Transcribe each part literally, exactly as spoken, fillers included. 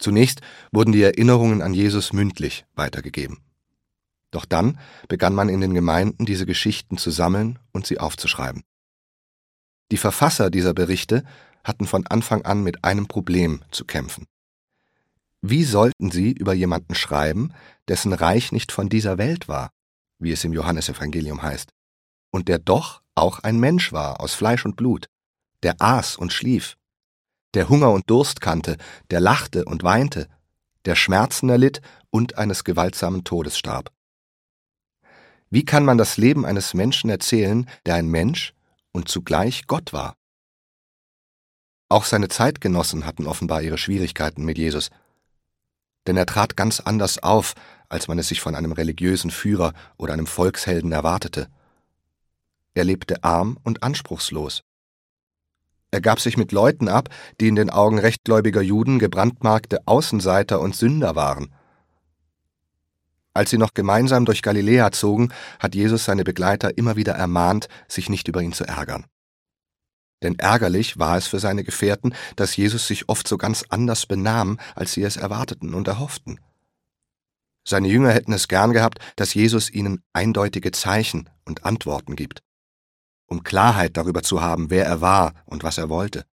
Zunächst wurden die Erinnerungen an Jesus mündlich weitergegeben. Doch dann begann man in den Gemeinden, diese Geschichten zu sammeln und sie aufzuschreiben. Die Verfasser dieser Berichte hatten von Anfang an mit einem Problem zu kämpfen. Wie sollten sie über jemanden schreiben, dessen Reich nicht von dieser Welt war, wie es im Johannesevangelium heißt, und der doch auch ein Mensch war aus Fleisch und Blut, der aß und schlief, der Hunger und Durst kannte, der lachte und weinte, der Schmerzen erlitt und eines gewaltsamen Todes starb? Wie kann man das Leben eines Menschen erzählen, der ein Mensch und zugleich Gott war? Auch seine Zeitgenossen hatten offenbar ihre Schwierigkeiten mit Jesus, denn er trat ganz anders auf, als man es sich von einem religiösen Führer oder einem Volkshelden erwartete. Er lebte arm und anspruchslos. Er gab sich mit Leuten ab, die in den Augen rechtgläubiger Juden gebrandmarkte Außenseiter und Sünder waren. Als sie noch gemeinsam durch Galiläa zogen, hat Jesus seine Begleiter immer wieder ermahnt, sich nicht über ihn zu ärgern. Denn ärgerlich war es für seine Gefährten, dass Jesus sich oft so ganz anders benahm, als sie es erwarteten und erhofften. Seine Jünger hätten es gern gehabt, dass Jesus ihnen eindeutige Zeichen und Antworten gibt, um Klarheit darüber zu haben, wer er war und was er wollte.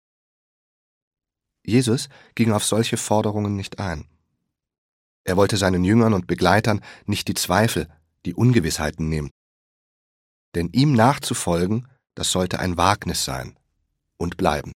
Jesus ging auf solche Forderungen nicht ein. Er wollte seinen Jüngern und Begleitern nicht die Zweifel, die Ungewissheiten nehmen. Denn ihm nachzufolgen, das sollte ein Wagnis sein und bleiben.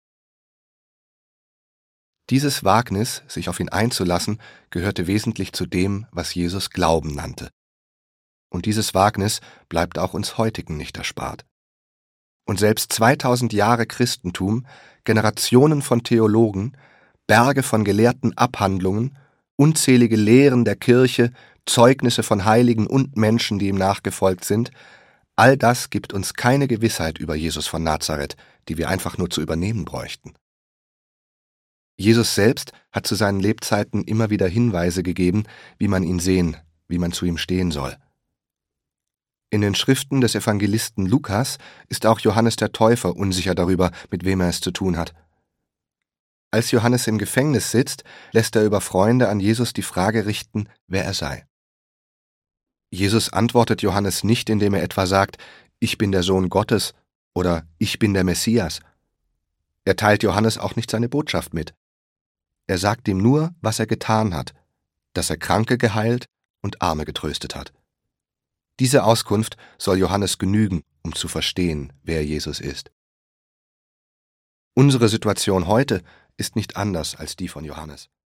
Dieses Wagnis, sich auf ihn einzulassen, gehörte wesentlich zu dem, was Jesus Glauben nannte. Und dieses Wagnis bleibt auch uns Heutigen nicht erspart. Und selbst zweitausend Jahre Christentum, Generationen von Theologen, Berge von gelehrten Abhandlungen, unzählige Lehren der Kirche, Zeugnisse von Heiligen und Menschen, die ihm nachgefolgt sind, all das gibt uns keine Gewissheit über Jesus von Nazareth, die wir einfach nur zu übernehmen bräuchten. Jesus selbst hat zu seinen Lebzeiten immer wieder Hinweise gegeben, wie man ihn sehen, wie man zu ihm stehen soll. In den Schriften des Evangelisten Lukas ist auch Johannes der Täufer unsicher darüber, mit wem er es zu tun hat. Als Johannes im Gefängnis sitzt, lässt er über Freunde an Jesus die Frage richten, wer er sei. Jesus antwortet Johannes nicht, indem er etwa sagt, ich bin der Sohn Gottes oder ich bin der Messias. Er teilt Johannes auch nicht seine Botschaft mit. Er sagt ihm nur, was er getan hat, dass er Kranke geheilt und Arme getröstet hat. Diese Auskunft soll Johannes genügen, um zu verstehen, wer Jesus ist. Unsere Situation heute ist nicht anders als die von Johannes.